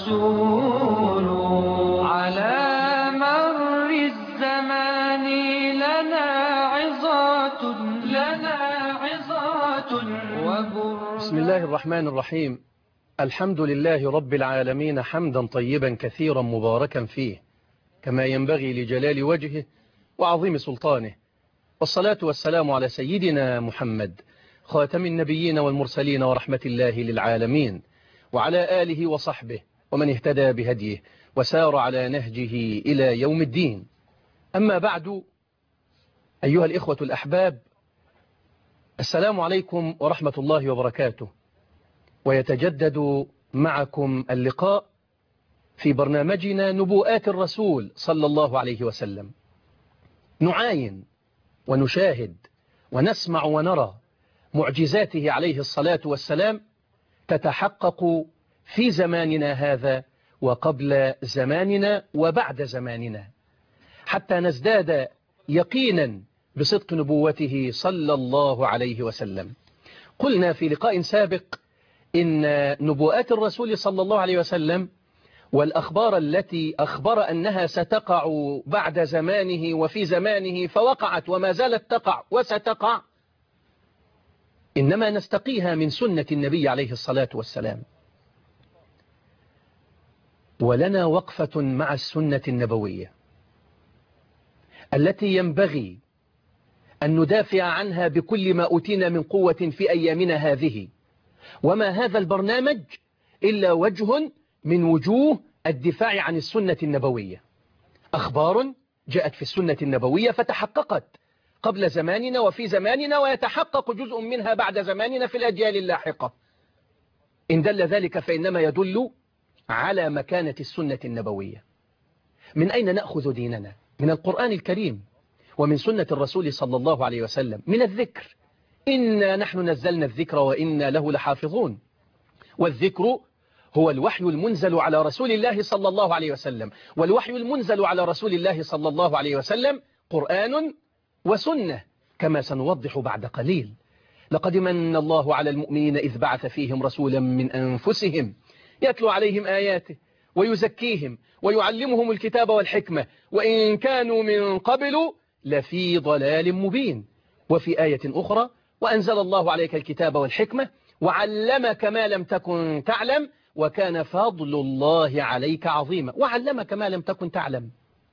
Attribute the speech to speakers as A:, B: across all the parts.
A: الرسول على مر الزمان لنا عظات
B: بسم الله الرحمن الرحيم. الحمد لله رب العالمين حمدا طيبا كثيرا مباركا فيه كما ينبغي لجلال وجهه وعظيم سلطانه، والصلاة والسلام على سيدنا محمد خاتم النبيين والمرسلين ورحمة الله للعالمين، وعلى آله وصحبه ومن اهتدى بهديه وسار على نهجه إلى يوم الدين. أما بعد، أيها الإخوة الأحباب، السلام عليكم ورحمة الله وبركاته. ويتجدد معكم اللقاء في برنامجنا نبوءات الرسول صلى الله عليه وسلم. نعاين ونشاهد ونسمع ونرى معجزاته عليه الصلاة والسلام تتحقق في زماننا هذا وقبل زماننا وبعد زماننا، حتى نزداد يقينا بصدق نبوته صلى الله عليه وسلم. قلنا في لقاء سابق إن نبوءات الرسول صلى الله عليه وسلم والأخبار التي أخبر أنها ستقع بعد زمانه وفي زمانه فوقعت وما زالت تقع وستقع، إنما نستقيها من سنة النبي عليه الصلاة والسلام. ولنا وقفة مع السنة النبوية التي ينبغي أن ندافع عنها بكل ما أوتينا من قوة في أيامنا هذه، وما هذا البرنامج إلا وجه من وجوه الدفاع عن السنة النبوية. أخبار جاءت في السنة النبوية فتحققت قبل زماننا وفي زماننا، ويتحقق جزء منها بعد زماننا في الأجيال اللاحقة. إن دل ذلك فإنما يدل على مكانة السنة النبوية. من أين نأخذ ديننا؟ من القرآن الكريم ومن سنة الرسول صلى الله عليه وسلم، من الذكر. إنا نحن نزلنا الذكر وإنا له لحافظون. والذكر هو الوحي المنزل على رسول الله صلى الله عليه وسلم، والوحي المنزل على رسول الله صلى الله عليه وسلم قرآن وسنة، كما سنوضح بعد قليل. لقد من الله على المؤمنين إذ بعث فيهم رسولا من أنفسهم يتلو عليهم آياته ويزكيهم ويعلمهم الكتاب والحكمة وإن كانوا من قبل لفي ضلال مبين. وفي آية أخرى: وأنزل الله عليك الكتاب والحكمة وعلمك ما لم تكن تعلم وكان فضل الله عليك عظيما. وعلمك ما لم تكن تعلم.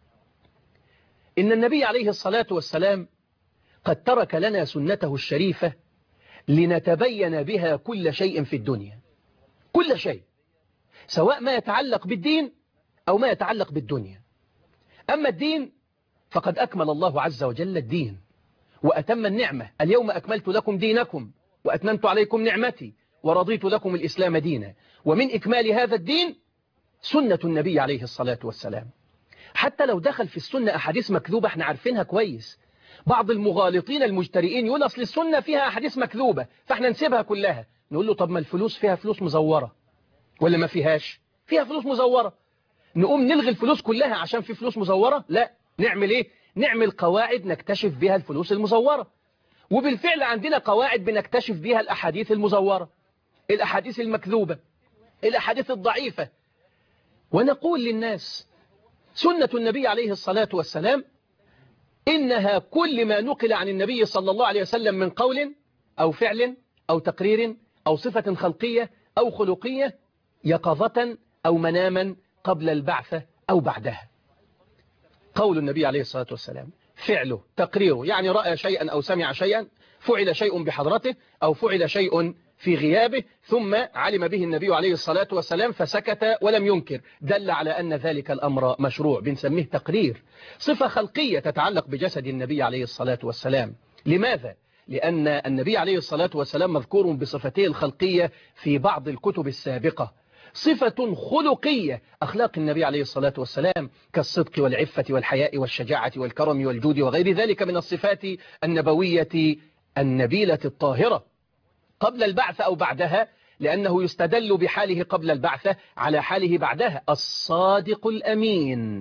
B: إن النبي عليه الصلاة والسلام قد ترك لنا سنته الشريفة لنتبين بها كل شيء في الدنيا، كل شيء، سواء ما يتعلق بالدين أو ما يتعلق بالدنيا. أما الدين فقد أكمل الله عز وجل الدين وأتم النعمة: اليوم أكملت لكم دينكم وأتممت عليكم نعمتي ورضيت لكم الإسلام دينا. ومن إكمال هذا الدين سنة النبي عليه الصلاة والسلام. حتى لو دخل في السنة أحاديث مكذوبة احنا عارفينها كويس. بعض المغالطين المجترئين يقول أصل السنة فيها أحاديث مكذوبة فاحنا نسيبها كلها. نقول له: طب ما الفلوس فيها فلوس مزورة ولا ما فيهاش؟ فيها فلوس مزورة. نقوم نلغي الفلوس كلها عشان في فلوس مزورة؟ لا. نعمل إيه؟ نعمل قواعد نكتشف بها الفلوس المزورة. وبالفعل عندنا قواعد بنكتشف بها الأحاديث المزورة، الأحاديث المكذوبة، الأحاديث الضعيفة. ونقول للناس: سنة النبي عليه الصلاة والسلام إنها كل ما نقل عن النبي صلى الله عليه وسلم من قول أو فعل أو تقرير أو صفة خلقية أو خلقية، يقظة أو مناما، قبل البعثة أو بعدها. قول النبي عليه الصلاة والسلام، فعله، تقريره، يعني رأى شيئا أو سمع شيئا، فعل شيء بحضرته أو فعل شيء في غيابه ثم علم به النبي عليه الصلاة والسلام فسكت ولم ينكر، دل على أن ذلك الأمر مشروع، بنسميه تقرير. صفة خلقية تتعلق بجسد النبي عليه الصلاة والسلام. لماذا؟ لأن النبي عليه الصلاة والسلام مذكور بصفته الخلقية في بعض الكتب السابقة. صفة خلقية، أخلاق النبي عليه الصلاة والسلام كالصدق والعفة والحياء والشجاعة والكرم والجود وغير ذلك من الصفات النبوية النبيلة الطاهرة، قبل البعث أو بعدها، لأنه يستدل بحاله قبل البعثة على حاله بعدها. الصادق الأمين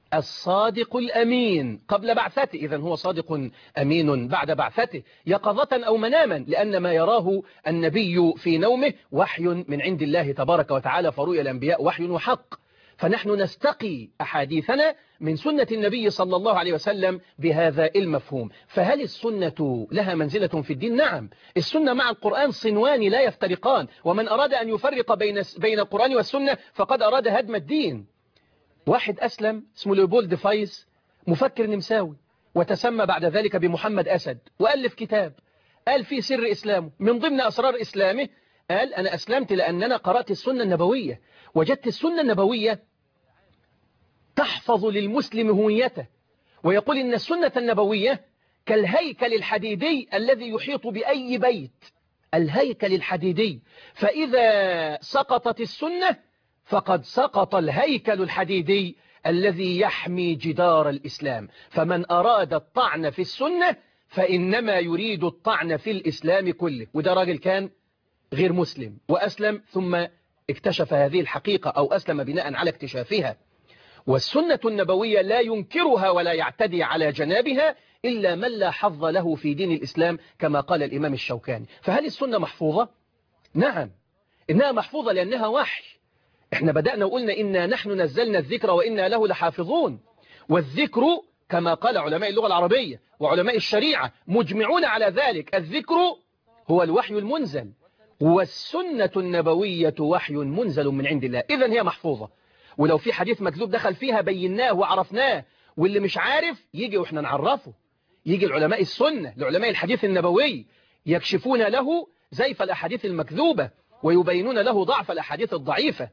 B: الصادق الأمين قبل بعثته، إذن هو صادق أمين بعد بعثته يقظة أو مناما، لأن ما يراه النبي في نومه وحي من عند الله تبارك وتعالى، فرؤيا الأنبياء وحي وحق. فنحن نستقي أحاديثنا من سنة النبي صلى الله عليه وسلم بهذا المفهوم. فهل السنة لها منزلة في الدين؟ نعم، السنة مع القرآن صنوان لا يفترقان، ومن أراد أن يفرق بين القرآن والسنة فقد أراد هدم الدين. واحد أسلم اسمه ليوبولد فايس، مفكر نمساوي، وتسمى بعد ذلك بمحمد أسد، وألف كتاب قال فيه سر إسلامه. من ضمن أسرار إسلامه قال أنا أسلمت لأننا قرأت السنة النبوية، وجدت السنة النبوية تحفظ للمسلم هويته، ويقول إن السنة النبوية كالهيكل الحديدي الذي يحيط بأي بيت، الهيكل الحديدي، فإذا سقطت السنة فقد سقط الهيكل الحديدي الذي يحمي جدار الإسلام. فمن أراد الطعن في السنة فإنما يريد الطعن في الإسلام كله. وده راجل كان غير مسلم وأسلم، ثم اكتشف هذه الحقيقة أو أسلم بناء على اكتشافها. والسنة النبوية لا ينكرها ولا يعتدي على جنابها إلا من لا حظ له في دين الإسلام، كما قال الإمام الشوكاني. فهل السنة محفوظة؟ نعم، إنها محفوظة لأنها وحي. احنا بدأنا وقلنا إنا نحن نزلنا الذكر وإنا له لحافظون. والذكر كما قال علماء اللغة العربية وعلماء الشريعة مجمعون على ذلك، الذكر هو الوحي المنزل، والسنة النبوية وحي منزل من عند الله، إذن هي محفوظة. ولو في حديث مكذوب دخل فيها بيناه وعرفناه، واللي مش عارف يجي وإحنا نعرفه، يجي العلماء السنة لعلماء الحديث النبوي يكشفون له زيف الأحاديث المكذوبة ويبينون له ضعف الأحاديث الضعيفة.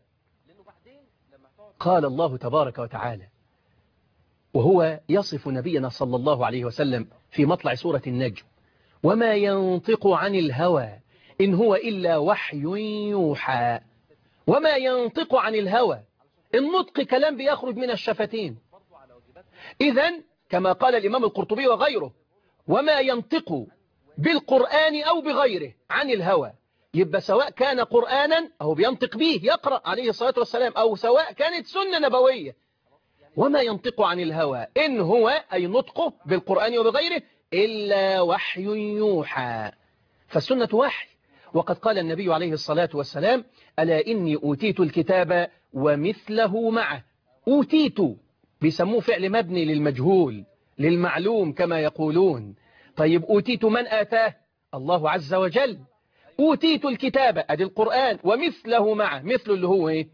B: قال الله تبارك وتعالى وهو يصف نبينا صلى الله عليه وسلم في مطلع سورة النجم: وما ينطق عن الهوى إن هو إلا وحي يوحى. وما ينطق عن الهوى، النطق كلام بيخرج من الشفتين. إذن كما قال الإمام القرطبي وغيره: وما ينطق بالقرآن أو بغيره عن الهوى، يبقى سواء كان قرآنا أو بينطق به يقرأ عليه الصلاة والسلام، أو سواء كانت سنة نبوية. وما ينطق عن الهوى إن هو أي نطقه بالقرآن وبغيره إلا وحي يوحى. فالسنة وحي. وقد قال النبي عليه الصلاة والسلام: ألا إني أوتيت الكتاب ومثله معه. أوتيت بيسموه فعل مبني للمجهول للمعلوم كما يقولون. طيب أوتيت من آتاه؟ الله عز وجل. أوتيت الكتاب أدي القرآن ومثله معه، مثل اللي هو إيه؟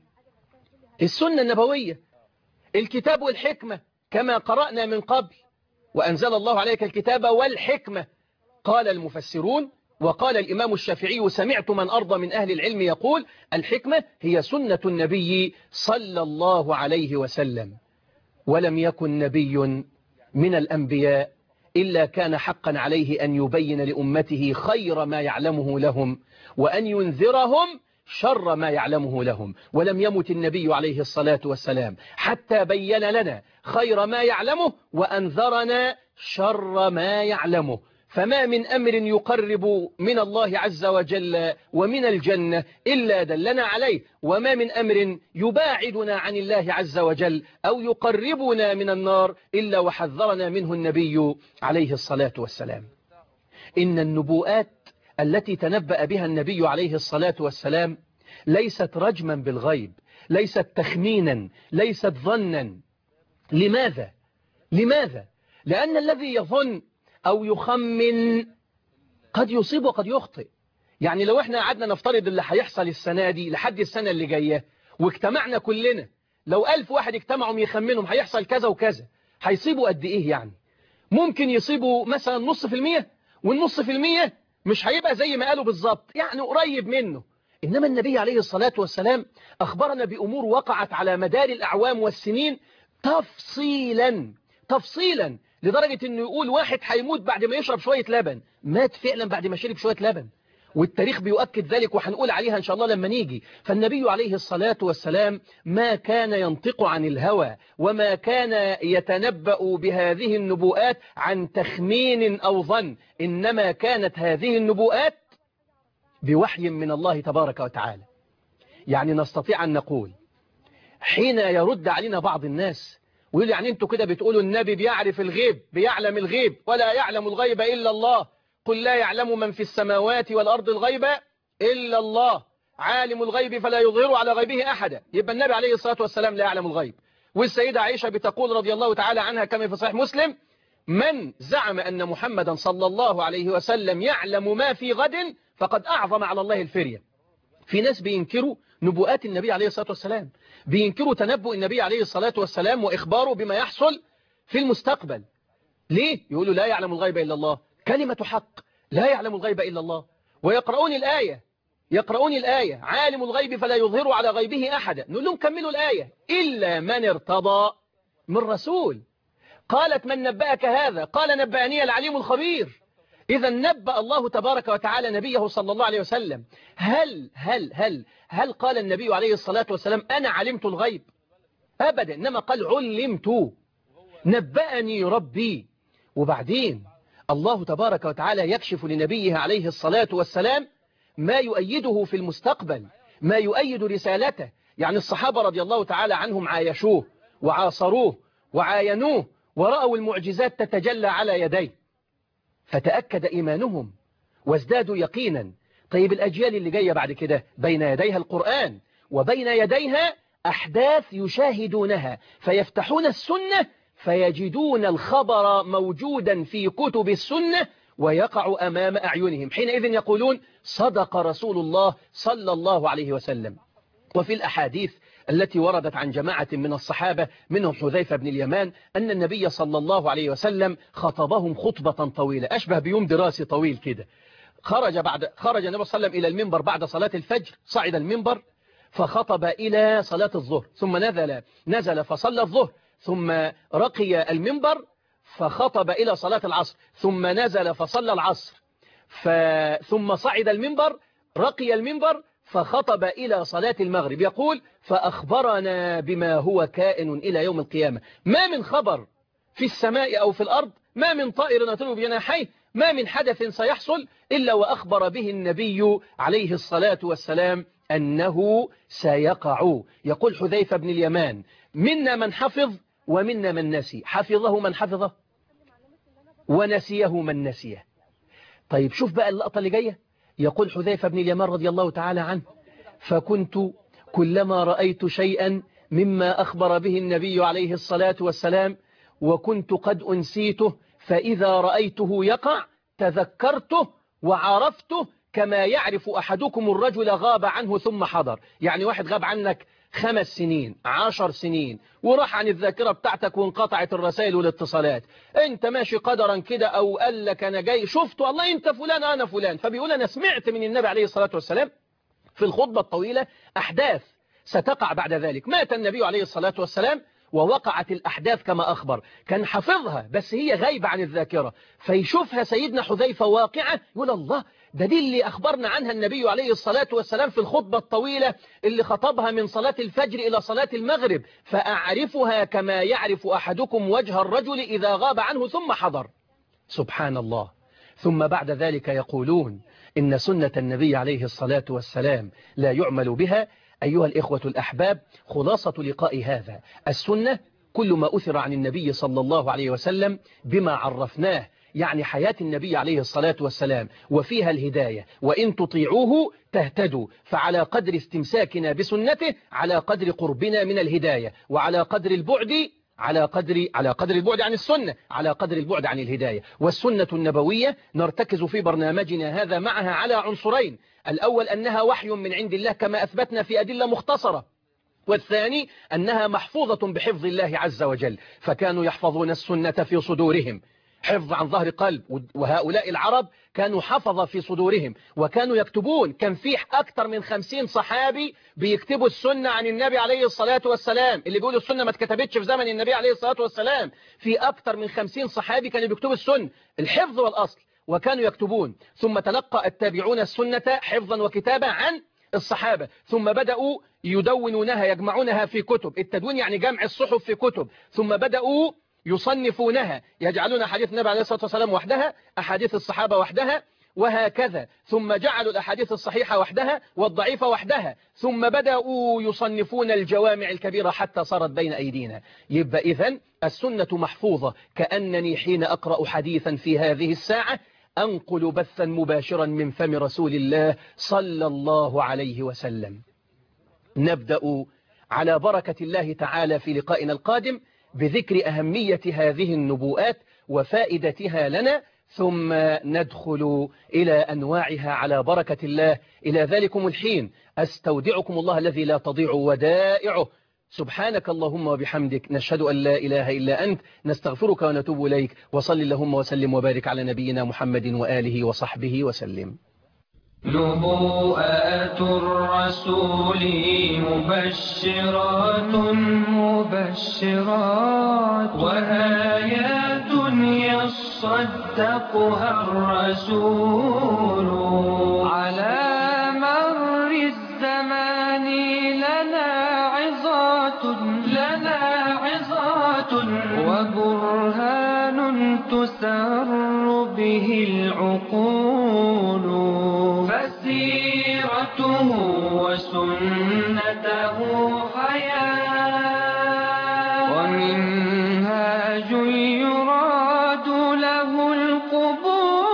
B: السنة النبوية، الكتاب والحكمة كما قرأنا من قبل: وأنزل الله عليك الكتاب والحكمة. قال المفسرون وقال الإمام الشافعي: سمعت من أرضى من أهل العلم يقول: الحكمة هي سنة النبي صلى الله عليه وسلم. ولم يكن نبي من الأنبياء إلا كان حقا عليه أن يبين لأمته خير ما يعلمه لهم وأن ينذرهم شر ما يعلمه لهم. ولم يمت النبي عليه الصلاة والسلام حتى بين لنا خير ما يعلمه وأنذرنا شر ما يعلمه. فما من أمر يقرب من الله عز وجل ومن الجنة إلا دلنا عليه، وما من أمر يباعدنا عن الله عز وجل أو يقربنا من النار إلا وحذرنا منه النبي عليه الصلاة والسلام. إن النبوءات التي تنبأ بها النبي عليه الصلاة والسلام ليست رجما بالغيب، ليست تخمينا، ليست ظنا. لماذا؟ لماذا؟ لأن الذي يظن أو يخمن قد يصيب وقد يخطئ. يعني لو احنا قعدنا نفترض اللي هيحصل السنة دي لحد السنة اللي جاية واجتمعنا كلنا، لو 1000 واحد اجتمعوا يخمنهم هيحصل كذا وكذا، هيصيبوا قد ايه؟ يعني ممكن يصيبوا مثلا 0.5%، وال0.5% مش هيبقى زي ما قالوا بالظبط، يعني قريب منه. إنما النبي عليه الصلاة والسلام أخبرنا بأمور وقعت على مدار الأعوام والسنين تفصيلا لدرجة أنه يقول واحد هيموت بعد ما يشرب شوية لبن، مات فعلا بعد ما شرب شوية لبن، والتاريخ بيؤكد ذلك وهنقول عليها إن شاء الله لما نيجي. فالنبي عليه الصلاة والسلام ما كان ينطق عن الهوى، وما كان يتنبأ بهذه النبوءات عن تخمين أو ظن، إنما كانت هذه النبوءات بوحي من الله تبارك وتعالى. يعني نستطيع أن نقول حين يرد علينا بعض الناس ويقول يعني انتوا كده بتقولوا النبي بيعرف الغيب، بيعلم الغيب، ولا يعلم الغيب إلا الله. قل لا يعلم من في السماوات والأرض الغيب إلا الله، عالم الغيب فلا يظهر على غيبه أحدا. يبقى النبي عليه الصلاة والسلام لا يعلم الغيب. والسيدة عائشة بتقول رضي الله تعالى عنها كما في صحيح مسلم: من زعم أن محمدا صلى الله عليه وسلم يعلم ما في غد فقد أعظم على الله الفرية. في ناس بينكروا نبوءات النبي عليه الصلاة والسلام، بينكروا تنبؤ النبي عليه الصلاة والسلام وإخباره بما يحصل في المستقبل. ليه؟ يقولوا لا يعلم الغيب إلا الله، كلمة حق، لا يعلم الغيب إلا الله. ويقرؤون الآية عالم الغيب فلا يظهر على غيبه أحدا. نقول لهم كملوا الآية: إلا من ارتضى من رسول. قالت: من نبأك هذا؟ قال: نبأني العليم الخبير. إذا نبأ الله تبارك وتعالى نبيه صلى الله عليه وسلم. هل قال النبي عليه الصلاة والسلام أنا علمت الغيب؟ أبدا، إنما قال علمت، نبأني ربي. وبعدين الله تبارك وتعالى يكشف لنبيه عليه الصلاة والسلام ما يؤيده في المستقبل، ما يؤيد رسالته. يعني الصحابة رضي الله تعالى عنهم عايشوه وعاصروه وعاينوه ورأوا المعجزات تتجلى على يديه، فتأكد إيمانهم وازدادوا يقينا. طيب الأجيال اللي جاية بعد كده بين يديها القرآن وبين يديها أحداث يشاهدونها، فيفتحون السنة فيجدون الخبر موجودا في كتب السنة ويقع أمام أعينهم، حينئذ يقولون صدق رسول الله صلى الله عليه وسلم. وفي الأحاديث التي وردت عن جماعة من الصحابة منهم حذيفة بن اليمان أن النبي صلى الله عليه وسلم خطبهم خطبة طويلة أشبه بيوم دراسي طويل كده. خرج النبي صلى الله عليه وسلم إلى المنبر بعد صلاة الفجر، صعد المنبر فخطب إلى صلاة الظهر، ثم نزل فصلى الظهر، ثم رقي المنبر فخطب إلى صلاة العصر، ثم نزل فصلى العصر، ثم صعد المنبر رقي المنبر فخطب إلى صلاة المغرب. يقول: فأخبرنا بما هو كائن إلى يوم القيامة. ما من خبر في السماء أو في الأرض، ما من طائر يطير بجناحيه، ما من حدث سيحصل إلا وأخبر به النبي عليه الصلاة والسلام أنه سيقع. يقول حذيفة بن اليمان: منا من حفظ ومنا من نسي، حفظه من حفظه ونسيه من نسيه. طيب شوف بقى اللقطة اللي جاية. يقول حذيفة بن اليمان رضي الله تعالى عنه: فكنت كلما رأيت شيئا مما أخبر به النبي عليه الصلاة والسلام وكنت قد أنسيته، فإذا رأيته يقع تذكرته وعرفته كما يعرف أحدكم الرجل غاب عنه ثم حضر. يعني واحد غاب عنك 5 سنين 10 سنين وراح عن الذاكرة بتاعتك وانقطعت الرسائل والاتصالات، انت ماشي قدرا كده او قال لك انا جاي شفته والله انت فلان انا فلان، فبيقول انا سمعت من النبي عليه الصلاة والسلام في الخطبة الطويلة أحداث ستقع بعد ذلك. مات النبي عليه الصلاة والسلام ووقعت الأحداث كما أخبر، كان حفظها بس هي غايبة عن الذاكرة، فيشوفها سيدنا حذيفة واقعة يقول الله ده دي اللي أخبرنا عنها النبي عليه الصلاة والسلام في الخطبة الطويلة اللي خطبها من صلاة الفجر إلى صلاة المغرب، فأعرفها كما يعرف أحدكم وجه الرجل إذا غاب عنه ثم حضر. سبحان الله. ثم بعد ذلك يقولون إن سنة النبي عليه الصلاة والسلام لا يعمل بها. أيها الإخوة الأحباب، خلاصة لقاء هذا: السنة كل ما أثر عن النبي صلى الله عليه وسلم بما عرفناه، يعني حياة النبي عليه الصلاة والسلام وفيها الهداية، وإن تطيعوه تهتدوا، فعلى قدر استمساكنا بسنته على قدر قربنا من الهداية، وعلى قدر البعد على قدر البعد عن السنة على قدر البعد عن الهداية. والسنة النبوية نرتكز في برنامجنا هذا معها على عنصرين: الأول أنها وحي من عند الله كما أثبتنا في أدلة مختصرة، والثاني أنها محفوظة بحفظ الله عز وجل، فكانوا يحفظون السنة في صدورهم حفظ عن ظهر قلب، وهؤلاء العرب كانوا حفظ في صدورهم وكانوا يكتبون. كان فيه أكثر من 50 صحابي بيكتبوا السنة عن النبي عليه الصلاة والسلام، اللي بيقولوا السنة ما اتكتبتش في زمن النبي عليه الصلاة والسلام، في أكثر من 50 صحابي كانوا بيكتبوا السنة الحفظ والأصل وكانوا يكتبون. ثم تلقى التابعون السنة حفظا وكتابة عن الصحابة، ثم بدأوا يدونونها يجمعونها في كتب، التدوين يعني جمع الصحف في كتب، ثم بدأوا يصنفونها، يجعلون أحاديث النبي عليه الصلاة والسلام وحدها، أحاديث الصحابة وحدها، وهكذا، ثم جعلوا الأحاديث الصحيحة وحدها والضعيفة وحدها، ثم بدأوا يصنفون الجوامع الكبيرة حتى صارت بين أيدينا. يبقى إذن السنة محفوظة، كأنني حين أقرأ حديثا في هذه الساعة أنقل بثا مباشرا من فم رسول الله صلى الله عليه وسلم. نبدأ على بركة الله تعالى في لقائنا القادم بذكر أهمية هذه النبوءات وفائدتها لنا، ثم ندخل إلى أنواعها على بركة الله. إلى ذلكم الحين أستودعكم الله الذي لا تضيع ودائعه. سبحانك اللهم وبحمدك، نشهد أن لا إله إلا أنت، نستغفرك ونتوب إليك، وصل اللهم وسلم وبارك على نبينا محمد وآله وصحبه وسلم.
A: نبوءات الرسول مبشرات وآيات يصدقها الرسول. على مر الزمان لنا عظات وبرهان تسر به العقول. فسيرته وسنته حياة ومنهاج يراد له القبول.